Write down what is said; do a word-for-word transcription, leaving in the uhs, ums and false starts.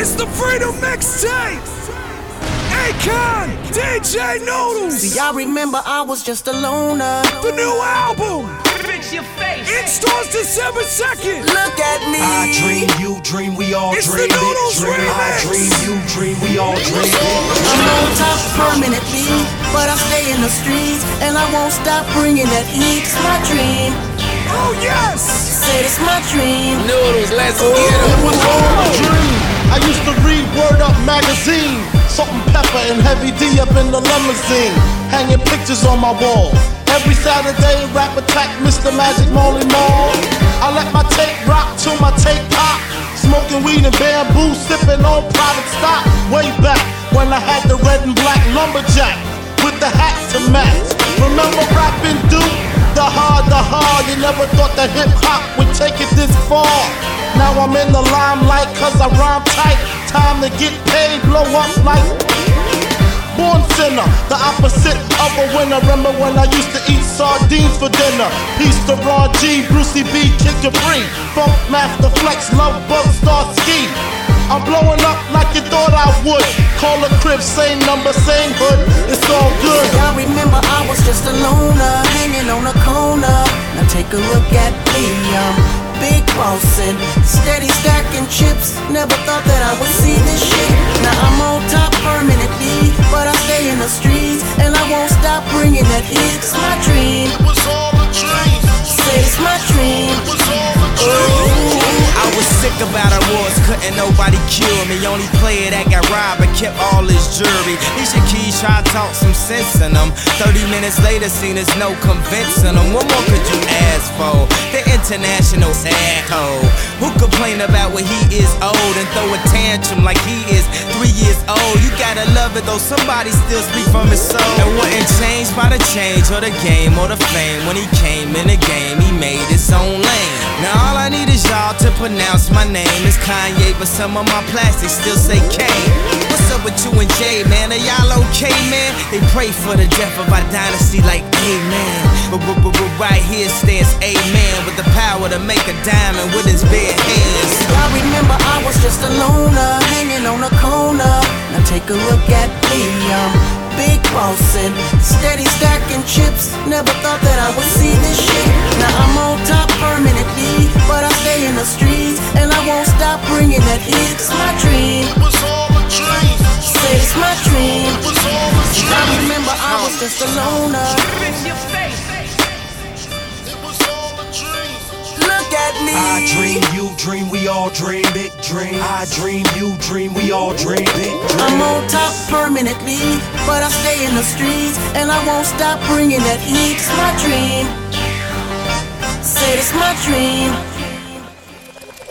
It's the Freedom Mixtape! Akon, D J Noodles! See, I remember I was just a loner. The new album! Fix your face! It starts December second! Look at me! I dream, you dream, we all It's dream the Noodles it. Dream. I remix. dream, you dream, we all dream it. I'm on top permanently, but I stay in the streets, and I won't stop bringing that heat. It's my dream. Oh yes! Say it's my dream. Noodles, let's get It em! was all a dream. I used to read Word Up magazine, Salt and Pepper and Heavy D up in the limousine, hanging pictures on my wall. Every Saturday, rap attack, Mister Magic Molly Mall. I let my tape rock till my tape pop, smoking weed and bamboo, sipping on private stock. Way back when I had the red and black lumberjack with the hat to match. Remember rapping Duke? The hard, the hard. You never thought that hip hop would take it this far. Now I'm in the limelight cause I rhyme tight. Time to get paid, blow up like born sinner, the opposite of a winner. Remember when I used to eat sardines for dinner? Peace to Ron G, Brucey B, Kid Capri, Funk Master Flex, Love Bug, Star Ski. I'm blowing up like you thought I would. Call a crib, same number, same hood. It's all good. I remember I was just a loner, hanging on a corner. Now take a look at me, I'm big bossin', steady stacking chips. Never thought that I would see this shit. Now I'm on top permanently, but I stay in the streets, and I won't stop bringing that heat. It's my dream. It was all a dream. Say it's my dream. It was all a dream. I was sick about awards, couldn't nobody cure me. Only player that got robbed and kept all his jewelry. Alicia Keys tried to talk some sense in them. Thirty minutes later, seen there's no convincing them. What more could you ask for? The international asshole who complain about when he is old and throw a tantrum like he is three years old. You gotta love it though, somebody still speak from his soul. And wasn't changed by the change or the game or the fame. When he came in the game, he made his own lane. Now all I need is y'all to pronounce my name. It's Kanye, but some of my plastics still say K. What's up with you and Jay, man? Are y'all okay, man? They pray for the death of our dynasty like amen. But, but, but, but right here stands amen, with the power to make a diamond with his bare hands. I remember I was just a loner, hanging on a corner. Now take a look at me, I'm big bossin', steady stacking chips. Never thought that I would see this shit. Now I'm on top permanently, but I stay in the streets, and I won't stop bringing that heat. It's my dream. It was all a dream. Say it's my dream. It was all a dream. I remember I was just a loner. Fix your face! It was all a dream. Look at me. I dream, you dream, we all dream big dream. I dream, you dream, we all dream big dream. I'm on top permanently, but I stay in the streets, and I won't stop bringing that heat. It's my dream. Say it's my dream.